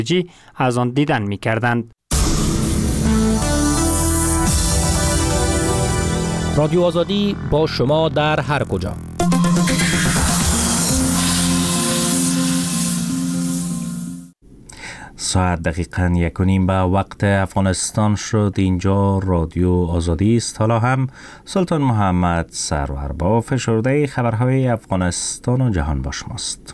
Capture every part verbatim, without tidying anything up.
از آن دیدن می کردند. رادیو آزادی با شما در هر کجا. ساعت دقیقاً یک و نیم به وقت افغانستان شد. اینجا رادیو آزادی است. حالا هم سلطان محمد سرور با فشرده خبرهای افغانستان و جهان با شماست.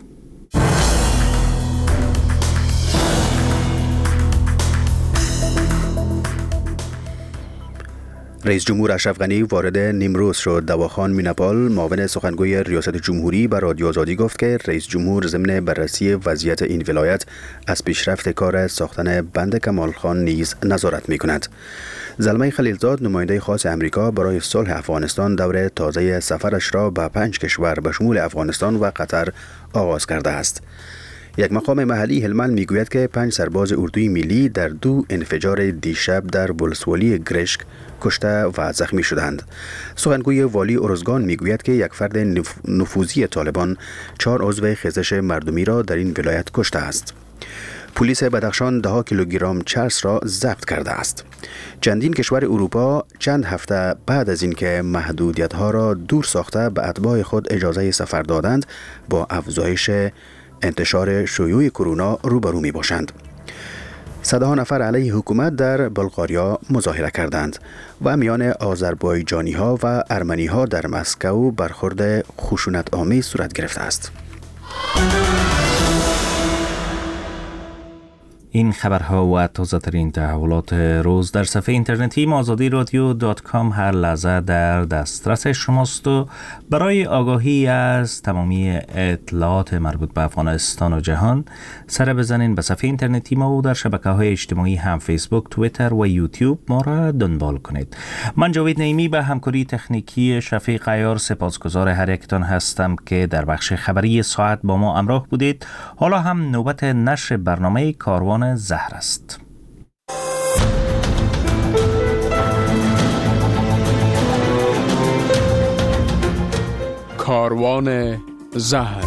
رئیس جمهور اشرف غنی وارد نیمروز شد. دواخان میناپال معاون سخنگوی ریاست جمهوری بر رادیو آزادی گفت که رئیس جمهور ضمن بررسی وضعیت این ولایت از پیشرفت کار ساختن بند کمال خان نیز نظارت می‌کند. زلمه خلیلزاد نماینده خاص امریکا برای صلح افغانستان دور تازه سفرش را به پنج کشور به شمول افغانستان و قطر آغاز کرده است. یک مقام محلی هلمند میگوید که پنج سرباز اردوی ملی در دو انفجار دیشب در ولسوالی گرشک کشته و زخمی شدند. سخنگوی والی ارزگان میگوید که یک فرد نفوذی طالبان چهار عضو خیزش مردمی را در این ولایت کشته است. پلیس بدخشان ده کیلوگرم چرس را ضبط کرده است. چندین کشور اروپا چند هفته بعد از اینکه محدودیت‌ها را دور ساخته به اتباع خود اجازه سفر دادند، با افزایش انتشار شیوع کرونا روبرو می باشند. صدها نفر علیه حکومت در بلغاریا مظاهره کردند و میان آذربایجانی ها و ارمنی ها در مسکو برخورد خشونت آمیز صورت گرفته است. این خبرها و تازه ترین تحولات روز در صفحه اینترنتی آزادی رادیو دات کام هر لحظه در دسترس شماست و برای آگاهی از تمامی اطلاعات مربوط به افغانستان و جهان سر بزنین به صفحه اینترنتی ما و در شبکه‌های اجتماعی هم فیسبوک، توییتر و یوتیوب ما را دنبال کنید. من جاوید نعیمی به همکاری تکنیکی شفیق عیار سپاسگزار هر یکتان هستم که در بخش خبری ساعت با ما همراه بودید. حالا هم نوبت نشر برنامه کاروان زهر است. کاروان زهر.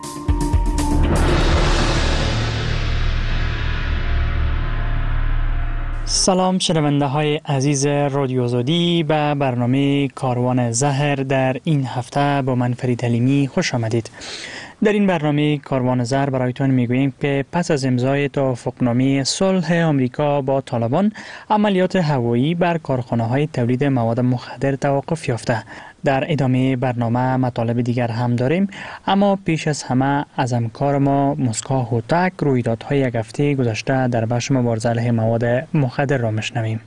سلام شنونده های عزیز رادیو آزادی، به برنامه کاروان زهر در این هفته با من فرید حلیمی خوش آمدید. در این برنامه کاروان زهر برایتان میگوییم که پس از امضای توافقنامه صلح آمریکا با طالبان، عملیات هوایی بر کارخانه‌های تولید مواد مخدر توقف یافته. در ادامه برنامه مطالب دیگر هم داریم، اما پیش از همه از همکار ما مسکا هوتک رویدادهای یک هفته گذشته در بخش مبارزه علیه مواد مخدر را میشنویم.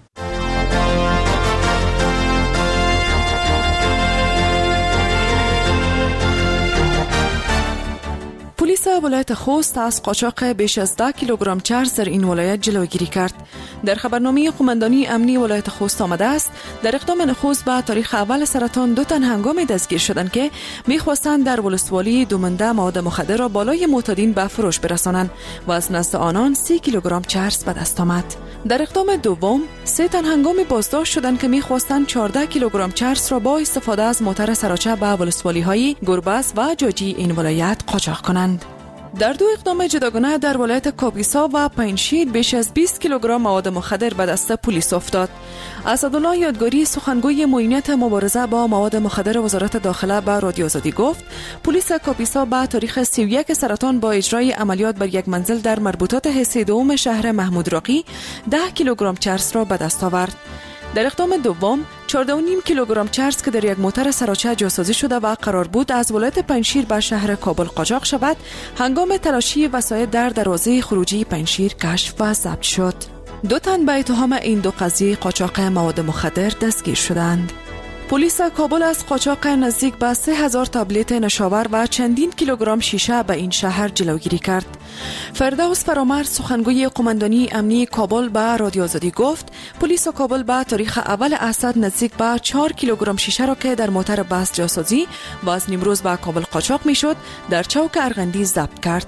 پلیس ولایت خوست از قاچاق بیش از ده کیلوگرم چرس در این ولایت جلوگیری کرد. در خبرنامه قماندانی امنی ولایت خوست آمده است در اقدام نخست به تاریخ اول سرطان دو تن هنگامی دستگیر شدند که می‌خواستند در ولسوالی دومنده مواد مخدر را بالای معتادین به فروش برسانند و از نزد آنان سی کیلوگرم چرس به دست آمد. در اقدام دوم سه تن هنگامی بازداشت شدند که می‌خواستند چهارده کیلوگرم چرس را با استفاده از موتر سراچه به ولسوالی‌های گربز و جاجی این ولایت قاچاق کنند. در دو اقدام جداگانه در ولایت کاپیسا و پنجشیر بیش از بیست کیلوگرم مواد مخدر به دست پلیس افتاد. اسدالله یادگاری سخنگوی معینیت مبارزه با مواد مخدر وزارت داخله به رادیو آزادی گفت پلیس کاپیسا به تاریخ سی و یک سرطان با اجرای عملیات بر یک منزل در مربوطات حصه دوم شهر محمود راقی ده کیلوگرم چرس را به دست آورد. در اقدام دوم چهارده و نیم کیلوگرم چرس که در یک موتر سراچه جاسازی شده و قرار بود از ولایت پنجشیر به شهر کابل قاچاق شود، هنگام تلاشی وسایل در دروازه خروجی پنجشیر کشف و ضبط شد. دو تن به اتهام این دو قضیه قاچاق مواد مخدر دستگیر شدند. پلیس کابل از قاچاق نزدیک به سه هزار تابلت نشاور و چندین کیلوگرم شیشه به این شهر جلوگیری کرد. فردوس فرامرد سخنگوی قماندانی امنی کابل به رادیو آزادی گفت پلیس کابل به تاریخ اول اسد نزدیک به چهار کیلوگرم شیشه را که در موتر بس جاسازی و از نیمروز به کابل قاچاق میشد در چوک ارغندی ضبط کرد.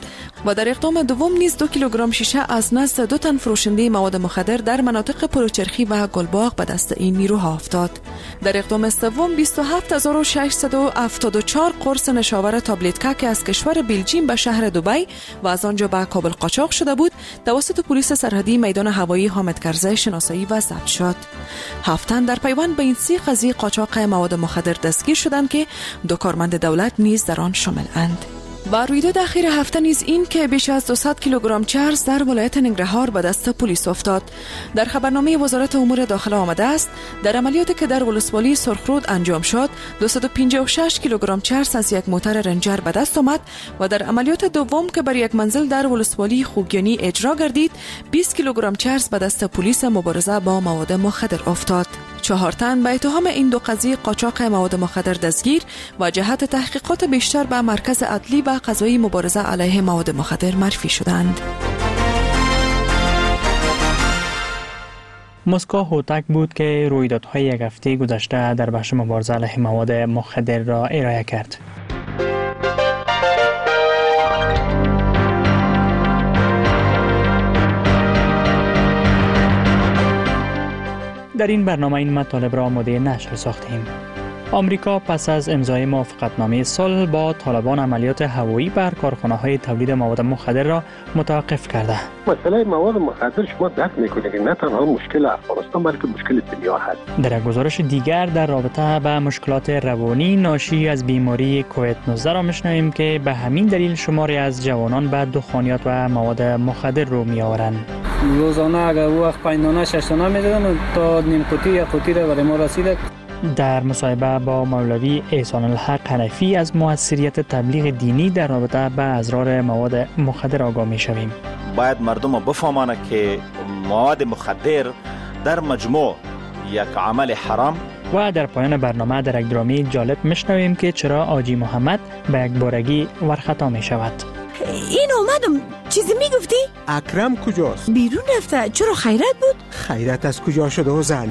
و در اقدام دوم نیز دو کیلوگرم شیشه از نزد دو تن فروشنده مواد مخدر در مناطق پلوچرخی و گلباغ به دست این نیروها افتاد. در اقدام سوم بیست و هفت هزار و ششصد و هفتاد و چهار قرص نشاور تابلتکا که از کشور بلژیم به شهر دبی و از آنجا به کابل قاچاق شده بود توسط پلیس سرحدی میدان هوایی حامد کرزی شناسایی و ضبط شد. هفت تن در پیوند به این سه قضیه قاچاق مواد مخدر دستگیر شدند که دو کارمند دولت نیز در آن شامل اند. و رویداد اخیر هفته نیز این که بیش از دویست کیلوگرم چرس در ولایت ننگرهار به دست پلیس افتاد. در خبرنامه وزارت امور داخله آمده است در عملیاتی که در ولسوالی سرخرود انجام شد دویست و پنجاه و شش کیلوگرم چرس از یک موتر رنجر به دست آمد و در عملیات دوم که بر یک منزل در ولسوالی خوگیانی اجرا گردید بیست کیلوگرم چرس به دست پلیس مبارزه با مواد مخدر افتاد. چهار تن به اتهام این دو قضیه قاچاق مواد مخدر دستگیر و جهت تحقیقات بیشتر به مرکز عدلی و قضایی مبارزه علیه مواد مخدر معرفی شدند. مسکو هوتک بود که رویدادهای یک هفته گذشته در بخش مبارزه علیه مواد مخدر را ارائه کرد. در این برنامه این مطالب را آماده نشر ساختیم. آمریکا پس از امضای موافقتنامه صلح با طالبان عملیات هوایی بر کارخانه‌های تولید مواد مخدر را متوقف کرده. مسئله مواد مخدر شما درک می‌کنید که نه تنها مشکل افغانستان بلکه مشکل دنیا هست. در گزارش دیگر در رابطه با مشکلات روانی ناشی از بیماری کووید نوزده را می‌شنویم که به همین دلیل شماری از جوانان به دخانیات و مواد مخدر رو می‌آورند. روزانه اگر وقت پایانه ششانه می‌دادن تا نیم قوطی یا قوطی را برای ما رسید. در مصاحبه با مولوی احسان الحق حنفی از موثریت تبلیغ دینی در رابطه با اضرار مواد مخدر آگاه می‌شویم. باید مردم بفهمند که مواد مخدر در مجموع یک عمل حرام. و در پایان برنامه در یک درامی جالب می‌شنویم که چرا حاجی محمد به یک بارگی ورخطا می‌شود. این اومدم چیزی میگفتی؟ اکرم کجاست؟ بیرون رفته. چرا خیرت بود؟ خیرت از کجا شده و زن؟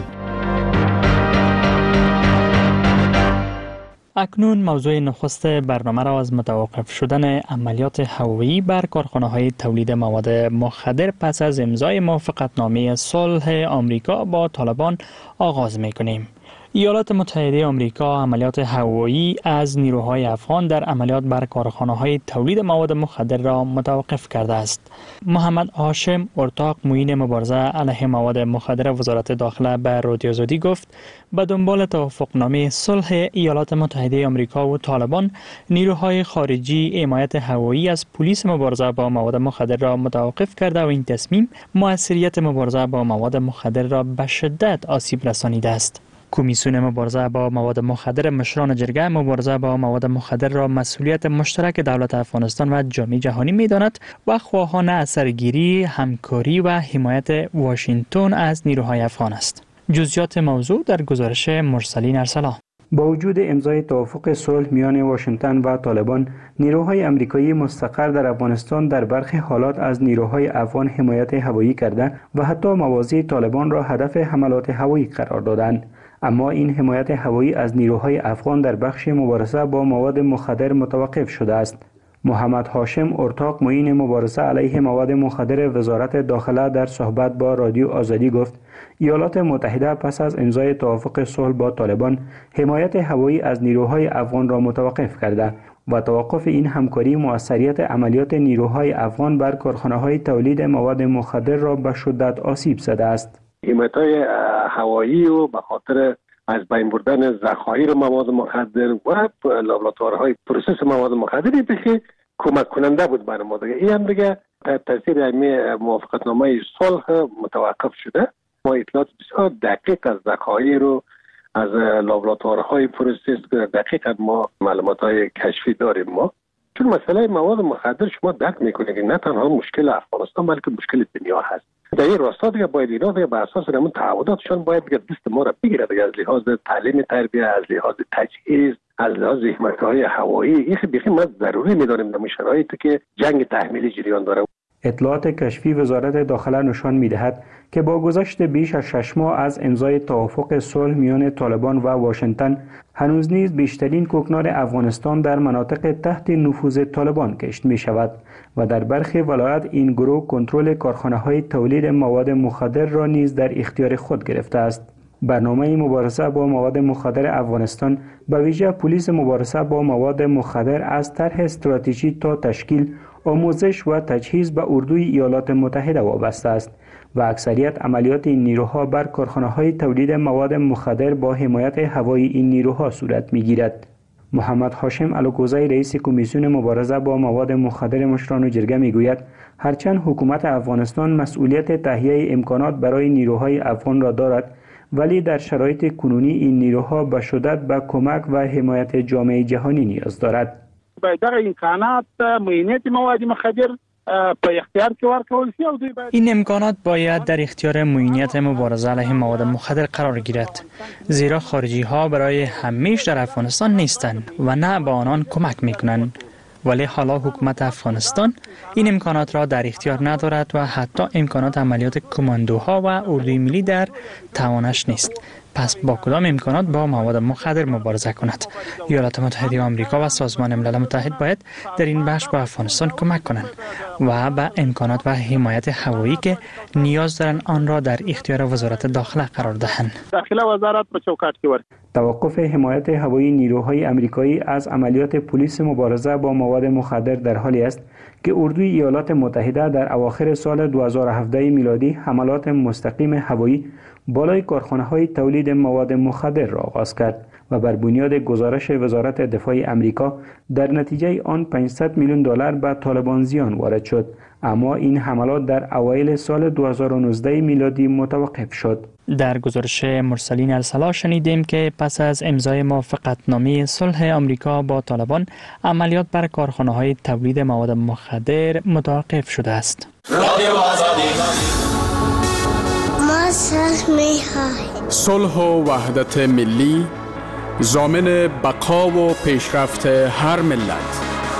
اکنون موضوع نخست برنامه را از متوقف شدن عملیات هوایی بر کارخانه‌های تولید مواد مخدر پس از امضای موافقتنامه صلح آمریکا با طالبان آغاز می‌کنیم. ایالات متحده آمریکا عملیات هوایی از نیروهای افغان در عملیات بر کارخانه‌های تولید مواد مخدر را متوقف کرده است. محمد هاشم ارتاق معین مبارزه علیه مواد مخدر وزارت داخله به رادیو آزادی گفت به دنبال توافقنامه صلح ایالات متحده آمریکا و طالبان نیروهای خارجی حمایت هوایی از پلیس مبارزه با مواد مخدر را متوقف کرده و این تصمیم موثریت مبارزه با مواد مخدر را به شدت آسیب رسانیده است. کمیسیون مبارزه با مواد مخدر مشران جرگه مبارزه با مواد مخدر را مسئولیت مشترک دولت افغانستان و جامعه جهانی می‌داند و خواهان اثرگیری، همکاری و حمایت واشنگتن از نیروهای افغان است. جزئیات موضوع در گزارش مرسلین ارسلا. با وجود امضای توافق صلح میان واشنگتن و طالبان، نیروهای آمریکایی مستقر در افغانستان در برخی حالات از نیروهای افغان حمایت هوایی کردند و حتی مواضع طالبان را هدف حملات هوایی قرار دادند. اما این حمایت هوایی از نیروهای افغان در بخش مبارزه با مواد مخدر متوقف شده است. محمد هاشم ارتاق معین مبارزه علیه مواد مخدر وزارت داخله در صحبت با رادیو آزادی گفت ایالات متحده پس از امضای توافق صلح با طالبان حمایت هوایی از نیروهای افغان را متوقف کرده و توقف این همکاری موثریت عملیات نیروهای افغان بر کارخانه‌های تولید مواد مخدر را به شدت آسیب زده است. حمایت‌های هوایی و به خاطر از بین بردن ذخایر مواد مخدر و لابراتوارهای پروسس مواد مخدری که کمک کننده بود برای ما دیگه. این هم دیگه تاثیر همین موافقتنامه صلح متوقف شده. ما اطلاعات بسیار دقیق از ذخایر رو از لابراتوارهای پروسس دقیق ما معلومات‌های کشفی داریم ما. چون مسئله مواد مخدر شما درک میکنید که نه تنها مشکل افغانستان بلکه مشکل دنیا هست. در این راستا دیگه باید اینا دیگه به اساس همون تعهداتشان باید دیگه دست ما را بگیره دیگه، از لحاظ تعلیم تربیت، از لحاظ تجهیز، از لحاظ حمایت‌های هوایی. این بیخی ما ضروری می‌داریم در شرایطی که جنگ تحمیلی جریان داره. اطلاعات کشفی وزارت داخله نشان می‌دهد که با گذشت بیش از شش ماه از امضای توافق صلح میان طالبان و واشنگتن، هنوز نیز بیشترین کوکنار افغانستان در مناطق تحت نفوذ طالبان کشت می شود و در برخی ولایات این گروه کنترل کارخانه‌های تولید مواد مخدر را نیز در اختیار خود گرفته است. برنامه مبارزه با مواد مخدر افغانستان به ویژه پلیس مبارزه با مواد مخدر از طرح استراتژی تا تشکیل، آموزش و تجهیز به اردوی ایالات متحده وابسته است و اکثریت عملیات این نیروها بر کارخانه‌های تولید مواد مخدر با حمایت هوایی این نیروها صورت می‌گیرد. محمد هاشم الوکوزی رئیس کمیسیون مبارزه با مواد مخدر مشران جرگه میگوید هرچند حکومت افغانستان مسئولیت تهیه امکانات برای نیروهای افغان را دارد، ولی در شرایط کنونی این نیروها به شدت به کمک و حمایت جامعه جهانی نیاز دارد. باید امکانات معینیت مواد مخدر په اختیار کې ورکول شي او دوی باید این امکانات باید در اختیار معینیت مبارزه علیه مواد مخدر قرار گیرد، زیرا خارجی ها برای همیشه در افغانستان نیستند و نه به آنان کمک میکنند. ولی حالا حکومت افغانستان این امکانات را در اختیار ندارد و حتی امکانات عملیات کماندوها و اردوی ملی در توانش نیست. پس با کدام امکانات با مواد مخدر مبارزه کند؟ ایالات متحده آمریکا و سازمان ملل متحد باید در این بخش به افغانستان کمک کنند و به امکانات و حمایت هوایی که نیاز دارند آن را در اختیار وزارت داخله قرار دهند. داخله وزارت په چوکاټ کې ورک توقف حمایت هوایی نیروهای آمریکایی از عملیات پلیس مبارزه با مواد مخدر در حالی است که اردوی ایالات متحده در اواخر سال دو هزار و هفده میلادی حملات مستقیم هوایی بالای کارخانه‌های تولید مواد مخدر را آغاز کرد و بر بنیاد گزارش وزارت دفاع آمریکا در نتیجه آن پانصد میلیون دلار به طالبان زیان وارد شد، اما این حملات در اوایل سال دو هزار و نوزده میلادی متوقف شد. در گزارش مرسلین الصلاح شنیدیم که پس از امضای موافقتنامه صلح آمریکا با طالبان، عملیات بر کارخانه‌های تولید مواد مخدر متوقف شده است. صلح و وحدت ملی ضامن بقا و پیشرفت هر ملت.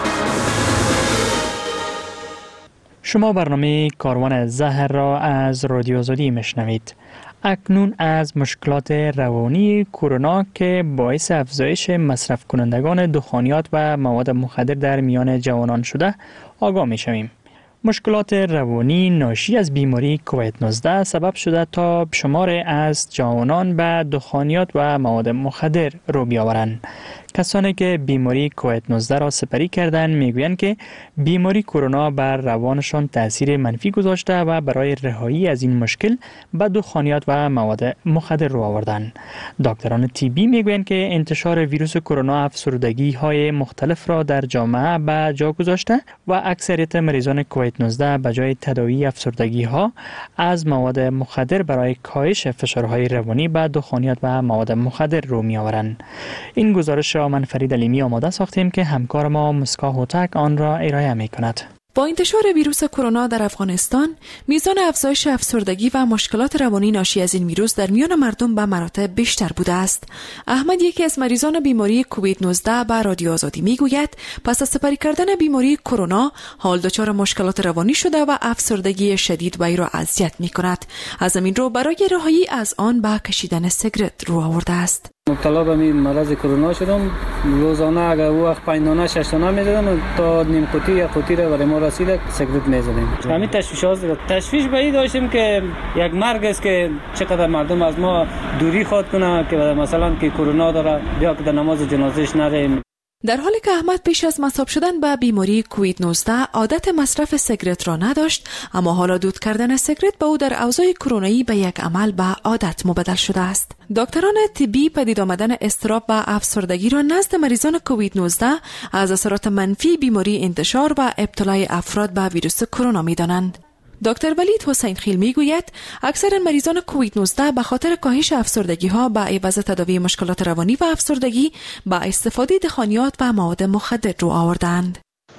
شما برنامه کاروان زهر را از رادیو آزادی میشنوید. اکنون از مشکلات روانی کرونا که باعث افزایش مصرف کنندگان دخانیات و مواد مخدر در میان جوانان شده آگاه میشویم. مشکلات روانی ناشی از بیماری کووید نوزده سبب شده تا شمار از جوانان به دخانیات و مواد مخدر رو بیاورند. کسانی که بیماری کووید نوزده را سپری کردند میگویند که بیماری کرونا بر روانشان تاثیر منفی گذاشته و برای رهایی از این مشکل به دخانیات و مواد مخدر رو آوردند. دکتران طبی میگویند که انتشار ویروس کرونا افسردگی های مختلف را در جامعه به جا گذاشته و اکثریت مریضان کووید نوزده به جای تداوی افسردگی ها از مواد مخدر برای کاهش فشارهای روانی به دخانیات و مواد مخدر رو می آورند. این گزارش را من فرید علیمی آماده ساختیم که همکار ما مسکا هوتک آن را ارائه می کند. با انتشار ویروس کرونا در افغانستان، میزان افزایش افسردگی و مشکلات روانی ناشی از این ویروس در میان مردم به مراتب بیشتر بوده است. احمد، یکی از مریضان بیماری کووید نوزده، به رادیو آزادی میگوید پس از سپری کردن بیماری کرونا حال دچار مشکلات روانی شده و افسردگی شدید وی را اذیت میکند. از همین رو برای رهایی از آن به کشیدن سیگارت رو آورده است. مبتلا به این مرض کرونا شدم. روزانه اگر وقت پنج دانه شش دانه می‌زدم تا نیم قوطی یا قوطی را برای ما رسید سیگارت می‌زدیم. همین تشویشات تشویش به این داشتیم که یک مرگ است که چقدر مردم از ما دوری خواد کنه که مثلا که کرونا داره بیا که در نماز جنازهش نریم. در حالی که احمد پیش از مصاب شدن به بیماری کووید نوزده عادت مصرف سیگارت را نداشت، اما حالا دود کردن سیگارت به او در اوضاع کرونایی به یک عمل به عادت مبدل شده است. دکتران طبی پدید آمدن اضطراب و افسردگی را نزد مریضان کووید نوزده از اثرات منفی بیماری انتشار و ابتلای افراد به ویروس کرونا می‌دانند. دکتر ولید حسین خیل میگوید اکثر مریضان کووید نوزده به خاطر کاهش افسردگی ها به عوض تداوی مشکلات روانی و افسردگی با استفاده دخانیات و مواد مخدر رو آوردند.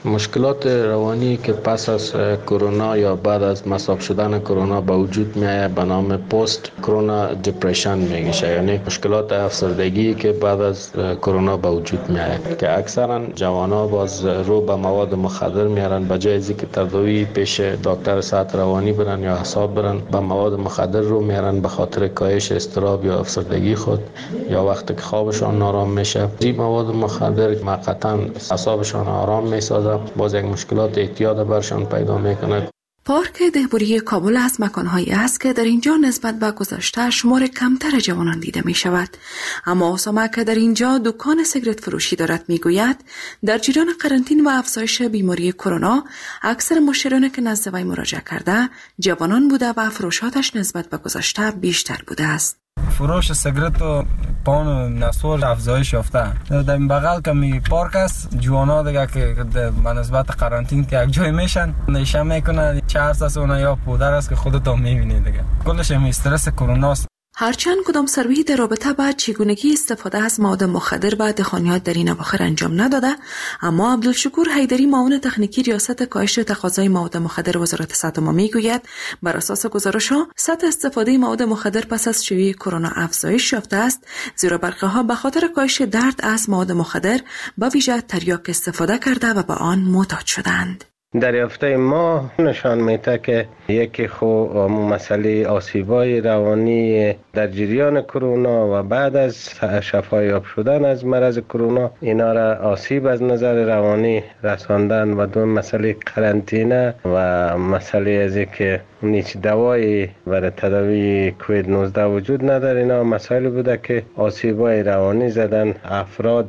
مشکلات روانی که پس از کرونا یا بعد از مصاب شدن کرونا به وجود میاد به نام پست کرونا دپرشن میگه، یعنی مشکلات افسردگی که بعد از کرونا به وجود میاد که اکثرا جوانا باز رو به مواد مخدر میارن، به جای از اینکه تداوی پیش دکتر صحت روانی برن یا حساب برن به مواد مخدر رو میارن به خاطر کاهش اضطراب یا افسردگی خود یا وقتی که خوابشان نارام میشه. این مواد مخدر موقتا اعصابشان آرام میسازه، باز یک مشکلات اعتیاد برشان پیدا میکنه. پارک دهبوری کابل از مکانهایی است که در اینجا نسبت به گذشته شمار کمتر جوانان دیده می شود. اما اسامه که در اینجا دکان سیگرت فروشی دارد می گوید در جریان قرنطینه و افزایش بیماری کرونا اکثر مشتریانی که نزد وی مراجعه کرده جوانان بوده و فروشاتش نسبت به گذشته بیشتر بوده است. فروش سیگرت و پان نسور افزایش یافته. در این بغل که می پارک است جوانا دیگه که به نسبت قرنطینه که یک جای میشن نشه میکنه چهار ساعت اون یا پودر است که خودت هم میبینی دیگه. کلش می استرس کرونا است. هرچند کدام سروی در رابطه با چگونگی استفاده از مواد مخدر و دخانیات در این اواخر انجام نداده، اما عبدالشکور حیدری معاون تکنیکی ریاست کاهش تقاضای مواد مخدر وزارت صحت ما میگوید بر اساس گزارش‌ها سطح استفاده مواد مخدر پس از شیوع کرونا افزایش یافته است، زیرا برخی‌ها به خاطر کاهش درد از مواد مخدر با ویژه تریاک استفاده کرده و به آن معتاد شدند. دریافته ما نشان میده که یکی خو مسئله آسیبای روانی در جریان کرونا و بعد از شفایاب شدن از مرض کرونا اینا را آسیب از نظر روانی رساندن و دو مسئله قرنطینه و مسئله از که هیچ دوایی برای تداوی کووید نوزده وجود نداره. اینا مسائل بوده که آسیبای روانی زدن افراد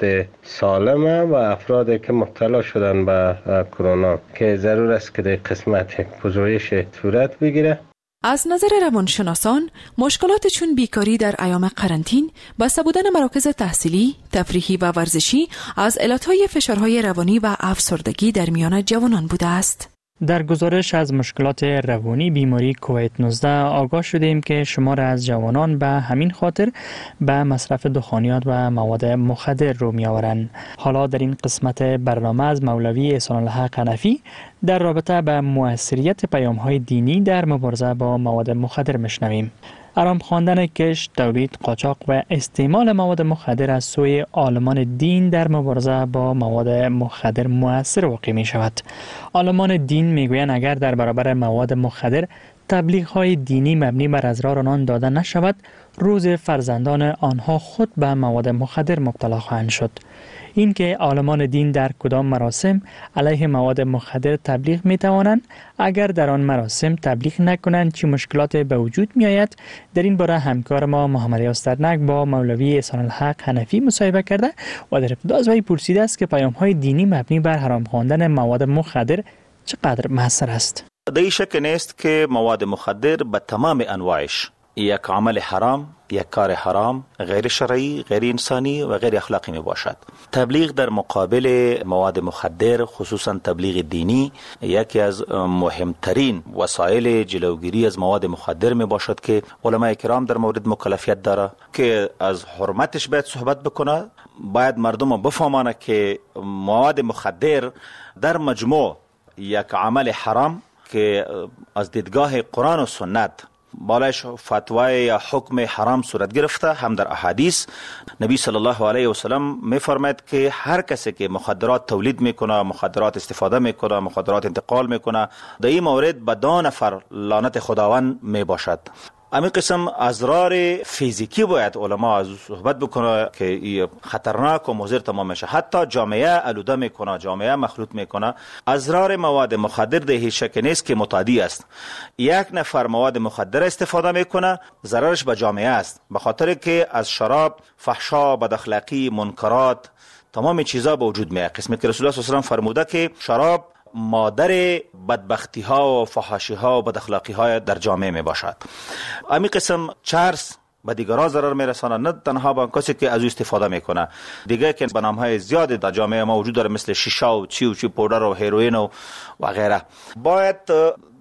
سالمه و افرادی که مبتلا شدن به کرونا که ضرور است که در قسمت یک پژوهش صورت بگیره. از نظر روانشناسان مشکلات چون بیکاری در ایام قرنطینه، بسته بودن مراکز تحصیلی، تفریحی و ورزشی از علتهای فشارهای روانی و افسردگی در میان جوانان بوده است. در گزارش از مشکلات روانی بیماری کووید نوزده آگاه شدیم که شمار از جوانان به همین خاطر به مصرف دخانیات و مواد مخدر رو می آورند. حالا در این قسمت برنامه از مولوی احسان الحق حنفی در رابطه به مؤثریت پیام‌های دینی در مبارزه با مواد مخدر میشنویم. آرام خواندن کش، تولید، قاچاق و استعمال مواد مخدر از سوی عالمان دین در مبارزه با مواد مخدر مؤثر واقع می شود. عالمان دین می گویند اگر در برابر مواد مخدر تبلیغ های دینی مبنی بر اضرار آنان داده نشود، روز فرزندان آنها خود به مواد مخدر مبتلا خواهند شد. این که عالمان دین در کدام مراسم علیه مواد مخدر تبلیغ می توانند، اگر در آن مراسم تبلیغ نکنند چه مشکلات به وجود می آید، در این باره همکار ما محمد یاسترنک با مولوی احسان الحق حنفی مصاحبه کرده و در ابتدا از وی پرسیده است که پیام های دینی مبنی بر حرام خواندن مواد مخدر چقدر مؤثر است. در این شک نیست که مواد مخدر به تمام انواعش یک عمل حرام، یک کار حرام، غیر شرعی، غیر انسانی و غیر اخلاقی می باشد. تبلیغ در مقابل مواد مخدر، خصوصا تبلیغ دینی، یکی از مهمترین وسایل جلوگیری از مواد مخدر می باشد که علماء کرام در مورد مکلفیت داره که از حرمتش باید صحبت بکنه. باید مردم بفهمانه که مواد مخدر در مجموع یک عمل حرام که از دیدگاه قرآن و سنت بالایش فتوای یا حکم حرام صورت گرفته، هم در احادیث نبی صلی الله علیه و سلم می فرماید که هر کسی که مخدرات تولید میکنه، مخدرات استفاده میکنه، مخدرات انتقال میکنه، در این مورد به دو نفر لعنت خداوند می باشد. همین قسم اضرار فیزیکی باید علما از صحبت بکنه که خطرناک و مضر تمام میشه. حتی جامعه آلوده میکنه، جامعه مخلوط میکنه. اضرار مواد مخدر ده هیچ شک نیست که متعدی است. یک نفر مواد مخدر استفاده میکنه، ضررش به جامعه است، به خاطر که از شراب فحشا، بد اخلاقی، منکرات، تمام چیزا به وجود میاد. قسمی که رسول الله صلی الله علیه و آله فرموده که شراب مادر بدبختی ها و فحاشی ها و بد اخلاقی های در جامعه می باشد. امی قسم چرس به دیگران ضرر می رسانه، نه تنها به کسی که از او استفاده میکنه. دیگه که به نام های زیادی در جامعه ما وجود داره، مثل شیشه و چی و چی پودر و هیروئین و و غیره. باید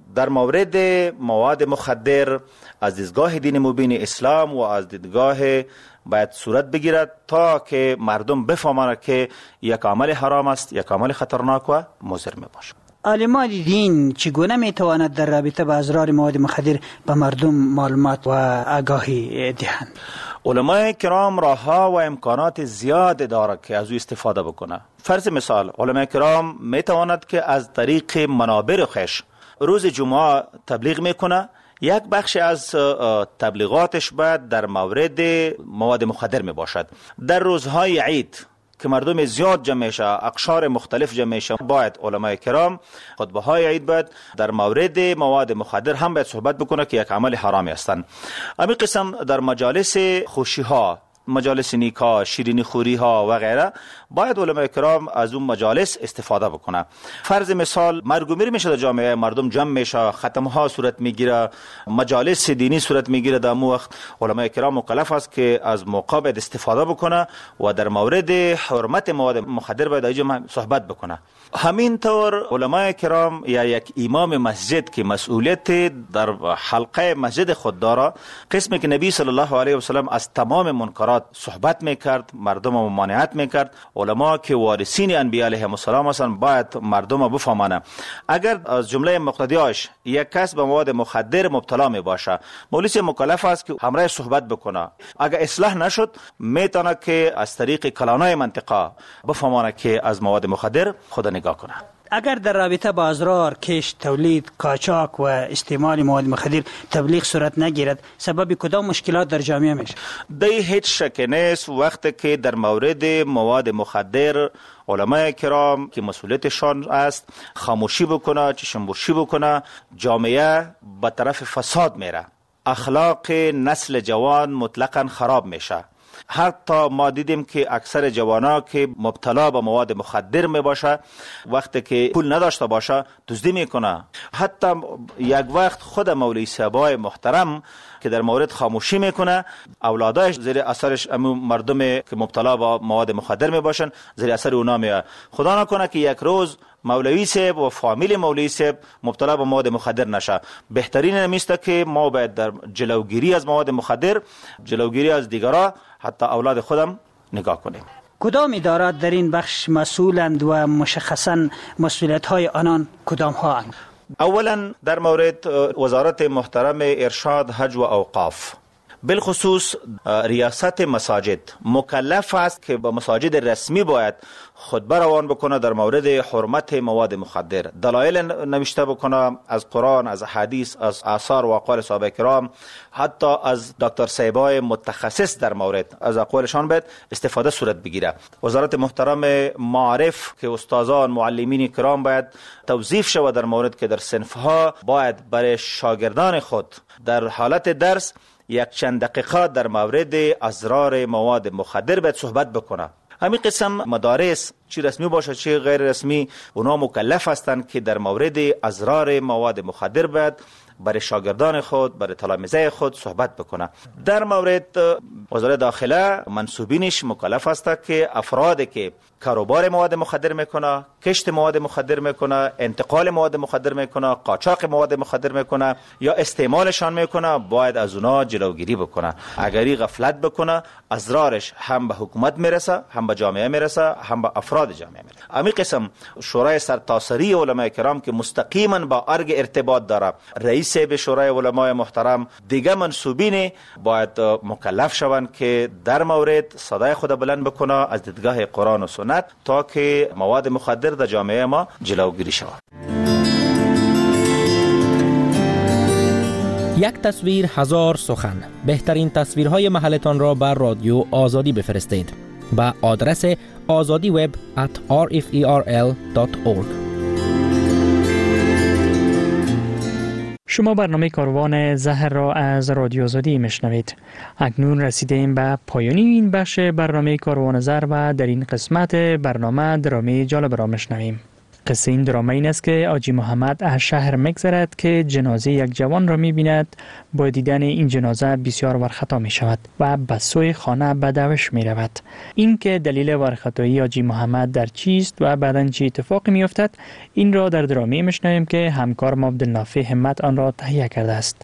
در مورد مواد مخدر از دیدگاه دین مبین اسلام و از دیدگاه باید صورت بگیرد تا که مردم بفهمند که یک عمل حرام است، یک عمل خطرناک و مضر می باشد. عالمان دین چگونه می تواند در رابطه با اضرار مواد مخدر به مردم معلومات و آگاهی دهند؟ علمای کرام راهها و امکانات زیاد دارد که از او استفاده بکنه. فرض مثال علمای کرام می تواند که از طریق منابر خویش روز جمعه تبلیغ میکنه، یک بخش از تبلیغاتش باید در مورد مواد مخدر می باشد. در روزهای عید که مردم زیاد جمع میشه، اقشار مختلف جمع میشه، باید علمای کرام خطبه های عید باید در مورد مواد مخدر هم باید صحبت بکنه که یک عمل حرامی هستند. همین قسم در مجالس خوشی ها، مجالس نیکا، شیرینی خوری ها و غیره باید علمای کرام از اون مجالس استفاده بکنه. فرض مثال مرگ و میر میشه در جامعه، مردم جمع میشه، ختم ها صورت میگیره، مجالس دینی صورت میگیره، در مو وقت علمای کرام مکلف است که از موقع باید استفاده بکنه و در مورد حرمت مواد مخدر باید اینجا صحبت بکنه. همین طور علمای کرام یا یک امام مسجد که مسئولیت در حلقه مسجد خود داره، قسمی که نبی صلی الله علیه و سلم از تمام منکرات صحبت میکرد، مردم ممانعت میکرد، علما که وارثین انبیاء علیهم السلام هستند باید مردم بفهمانه. اگر از جمله مقتدیاش یک کس به مواد مخدر مبتلا می باشه، مولوی مکلف است که همراه صحبت بکنه. اگر اصلاح نشد میتونه که از طریق کلانای منطقه بفهمانه که از مواد مخدر خود نگاه کنه. اگر در رابطه با اضرار کشت، تولید، قاچاق و استعمال مواد مخدر تبلیغ صورت نگیرد، سبب کدام مشکلات در جامعه میشه؟ دی هیچ شک نیست وقتی که در مورد مواد مخدر علمای کرام که مسئولیتشان است خاموشی بکنه، چشم‌پوشی بکنه، جامعه به طرف فساد میره، اخلاق نسل جوان مطلقاً خراب میشه. حتی ما دیدیم که اکثر جوانا که مبتلا به مواد مخدر می باشه، وقتی که پول نداشته باشه دزدی میکنه. حتی یک وقت خود مولوی صاحبای محترم که در مورد خاموشی میکنه، اولادایش زیر اثرش مردم که مبتلا به مواد مخدر می باشن زیر اثر اونا میاد. خدا نکنه که یک روز مولوی صاحب و فامیل مولوی صاحب مبتلا به مواد مخدر نشه. بهترین نمیسته که ما باید در جلوگیری از مواد مخدر، جلوگیری از دیگرها، حتی اولاد خودم نگاه کنیم. کدام ادارات در این بخش مسئولند و مشخصاً مسئولیت های آنان کدام ها اند؟ اولا در مورد وزارت محترم ارشاد، حج و اوقاف، بالخصوص ریاست مساجد مکلف است که با مساجد رسمی باید خطبه روان بکنه در مورد حرمت مواد مخدر، دلایل نوشته بکنه از قرآن، از حدیث، از آثار و اقوال صحابه کرام، حتی از دکتر صاحبای متخصص در مورد از اقوالشان باید استفاده صورت بگیره. وزارت محترم معارف که استادان، معلمین کرام باید توظیف شود در مورد که در صنفها باید برای شاگردان خود در حالت درس یک چند دقیقه در مورد اضرار مواد مخدر باید صحبت بکنه. همین قسم مدارس چی رسمی باشه چی غیر رسمی، اونا مکلف هستند که در مورد اضرار مواد مخدر باید برای شاگردان خود، برای تلامذه خود صحبت بکنه. در مورد وزارت داخله منصوبینش مکلف است که افرادی که کاروبار مواد مخدر میکنه، کشت مواد مخدر میکنه، انتقال مواد مخدر میکنه، قاچاق مواد مخدر میکنه یا استعمالشان میکنه باید از اونا جلوگیری بکنه. اگری غفلت بکنه اضرارش هم به حکومت میرسه، هم به جامعه میرسه، هم به افراد جامعه میرسه. همین قسم شورای سرتاسری علمای کرام که مستقیما با ارگ ارتباط داره، رئیس به شورای علمای محترم، دیگه منصوبین باید مکلف شوند که در مورد صدای خود بلند بکنه از دیدگاه قرآن و سنت تا که مواد مخدر در جامعه ما جلوگیری شود. یک تصویر هزار سخن. بهترین تصویرهای محلتان را بر رادیو آزادی بفرستید به آدرس آزادی وب ات آر اف ای آر ال دات اورگ. شما برنامه کاروان زهر را از رادیو آزادی میشنوید. اکنون رسیدیم به پایان این بخش برنامه کاروان زهر و در این قسمت برنامه درامی جالب را میشنویم. قصه این درامه این است که آجی محمد از شهر میگذرد که جنازه یک جوان را میبیند. با دیدن این جنازه بسیار ورخطا می شود و به سوی خانه به دوش می رود. این که دلیل ورخطایی آجی محمد در چیست و بعداً چه اتفاقی می افتد، این را در درامه میشنویم که همکارم عبدالنافع همت آن را تهیه کرده است.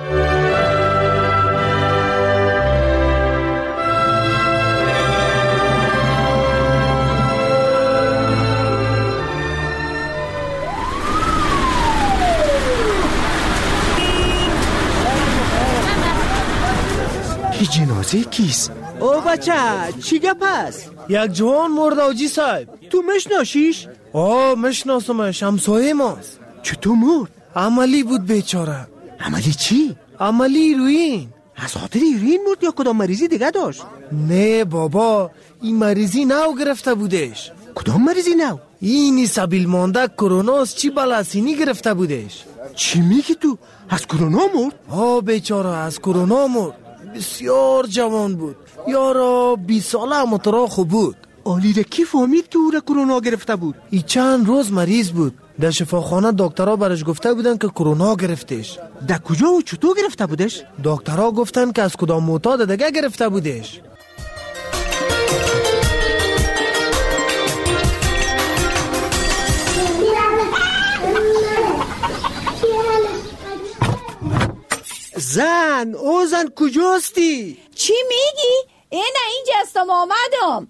این جنازه کیست؟ او بچه چی گپ است؟ یک جوان مرد آجی صاحب. تو مشناسیش؟ آه مشناسمش، همسایه ماست. چطور مرد؟ عملی بود بیچاره. عملی چی؟ عملی روین. از خاطر ایرین مرد یا کدام مریضی دیگه داشت؟ نه بابا، این مریضی نو گرفته بودش. کدام مریضی نو؟ اینی سبیل مانده کروناست چی بلاسینی گرفته بودش. چی میگی تو؟ از کرونا مرد؟ آه بیچاره از کرونا مرد. بسیار جوان بود، یارا بیست ساله مترا خوب بود. آلیده کی فهمید که او را کرونا گرفته بود؟ ای چند روز مریض بود. در شفاخانه دکترها برش گفته بودن که کرونا گرفتش. در کجا و چطور گرفته بودش؟ دکترها گفتن که از کدام معتاد دیگه گرفته بودش. زن، او زن کجاستی؟ چی میگی؟ اینه اینجا هستم آمدم.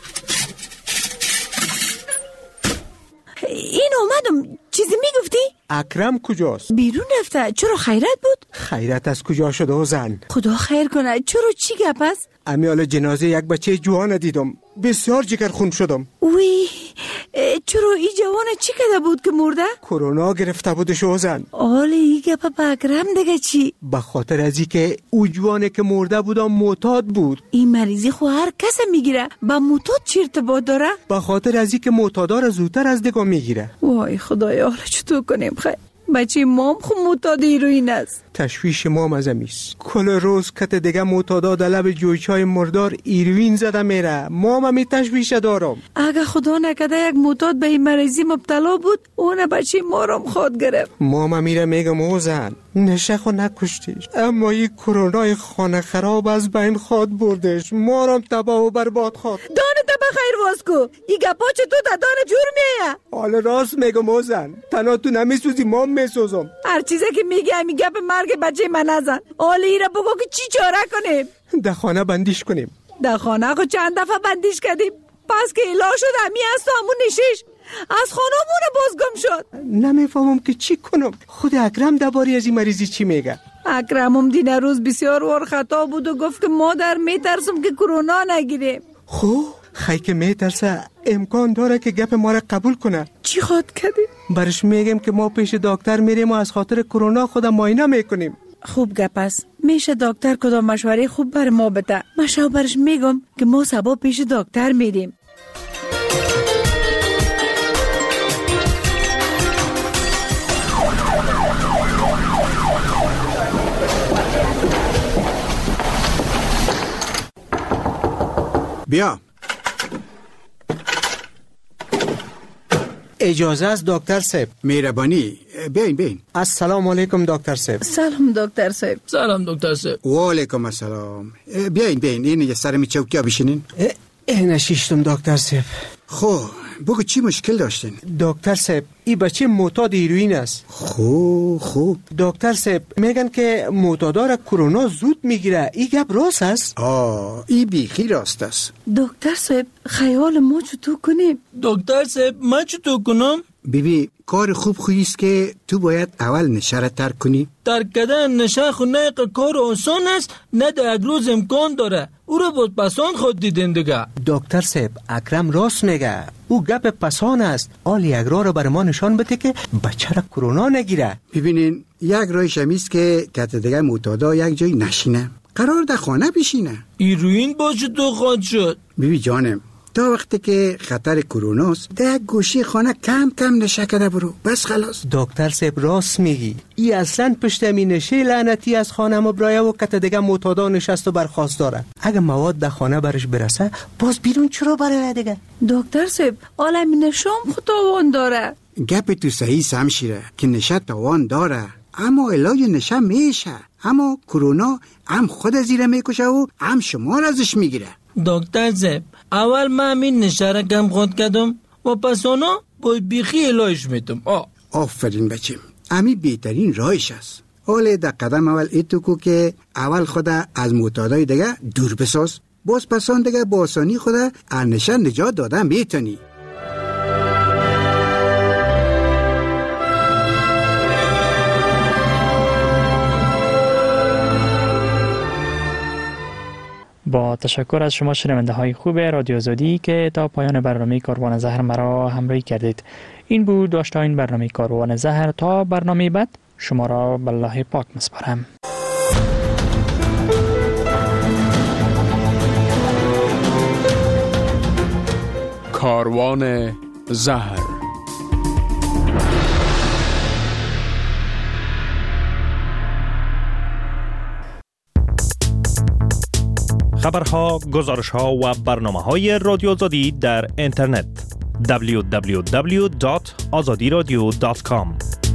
این آمدم. چیزی میگفتی؟ اکرم کجاست؟ بیرون رفته. چرا خیرت بود؟ خیرت از کجا شده او زن؟ خدا خیر کنه. چرا چی گپ است؟ امیال جنازه یک بچه جوان دیدم، بسیار جگر خون شدم. وی چرا این جوان چی کده بود که مرده؟ کرونا گرفته بودش او زن. آله این گپ با اکرم دیگه چی؟ به خاطر ازی که او جوانه که مرده بودم معتاد بود. این مریضی خو هر کس میگیره، با معتاد چی ارتباط داره؟ به خاطر ازی که معتادا را زودتر از دیگه میگیره. وای خدایا، حالا چطور کنیم؟ خیر بچه مام خو معتاد هیروئین است. تشویش مام از امیست. کل روز کت دیگه معتادا در لب جویچای مردار هیروئین زده میره. مام همی تشویش دارم. اگه خدا نکده یک معتاد به این مریضی مبتلا بود، اون بچه مارم خود گرفت. مام میره میگم او زن نشه خو نکشتیش، اما این کرونای خانه خراب از بین خود بردش. مارم تباه و برباد خود. دانه تا بخیر واسکو. این گپا چطور تا دانه جور میه؟ حالا راست میگم او زن، تنها تو نمیسوزی مام میسوزم. هر چیزی که میگه همی گپ مرگ بچه من نزن. حالا ایره بگو که چی چاره کنیم؟ در خانه بندیش کنیم. در خانه خو چند دفعه بندیش کردیم، پس که ایلا شد همی هست و همون نشیش از خانمون بازگم شد. نمیفهمم که چی کنم. خود اکرم درباره از این مریضی چی میگه؟ اکرمم دین روز بسیار ور خطا بود و گفت که مادر میترسم که کرونا نگیریم. خو خی که میترسه امکان داره که گپ ما را قبول کنه. چی خواد کردی؟ برش میگم که ما پیش دکتر میریم و از خاطر کرونا خودم معاینه میکنیم. خوب گپ است. میشه دکتر کدام مشوره خوب بر ما بده. مشاو برش میگم که ما صبح پیش دکتر میریم. بیا. اجازه است دکتر صاحب؟ مهربانی بیاین بیاین. السلام علیکم دکتر صاحب. سلام دکتر صاحب. سلام دکتر صاحب. و علیکم السلام. بیاین بیاین این یه سر می چوکیا بشینین. این شیشتم دکتر صاحب. خب بگو چی مشکل داشتین؟ دکتر صاحب این بچه معتاد هیروئین است. خوب خوب. دکتر صاحب میگن که معتادا را کرونا زود میگیره، این گپ راست است؟ آه این بیخی راست است. دکتر صاحب خیال ما چطور کنیم؟ دکتر صاحب من چطور کنم؟ بیبی کار خوب خویست که تو باید اول نشه را ترک کنی. ترک کردن نشه خو نه کار آسان است، نه در یک روز امکان داره. او را بود پسان خود دیدن دیگه. دکتر صاحب اکرم راست میگه، او گپ پسان است. آل یک راه را بر ما نشان بده که بچه را کرونا نگیره. ببینین یک راهش همیست که کت دیگه معتادا یک جای نشینه، قرار در خانه بشینه. هیروئین باشه تو خود شد. بیبی جانم تا وقتی که خطر کروناست در گوشی خانه کم کم نشه کده برو، بس خلاص. دکتر صاحب راست میگی. ای اصلا پشت می نشه لعنتی از خانه ما برای و کت دیگه معتادا نشست و برخواست داره. اگه مواد در خانه برش برسه باز بیرون چرا برای دیگه؟ دکتر صاحب عالم نشام خداوند داره. گپ تو صحیح سمشیره که نشه تاوان داره، اما علاج نشه میشه. اما کرونا هم خود زیر میکشه و هم شما را ازش میگیره. دکتر صاحب اول من همین نشه را کم خود کردم و پس اونا باید بیخی علاج میتم. آفرین بچیم، امی بهترین راهش است. حالا در قدم اول ایتو کو که اول خدا از معتادای دیگه دور بساز، باز پسان دیگه با آسانی خدا از نشه نجات دادن میتونی. با تشکر از شما شنونده های خوب رادیو آزادی که تا پایان برنامه کاروان زهر مرا همراهی کردید. این بود داشتین برنامه کاروان زهر. تا برنامه بعد شما را به الله پاک میسپارم. کاروان زهر. خبرها، گزارشها و برنامه‌های رادیو آزادی در اینترنت دبلیو دبلیو دبلیو دات آزادی رادیو دات کام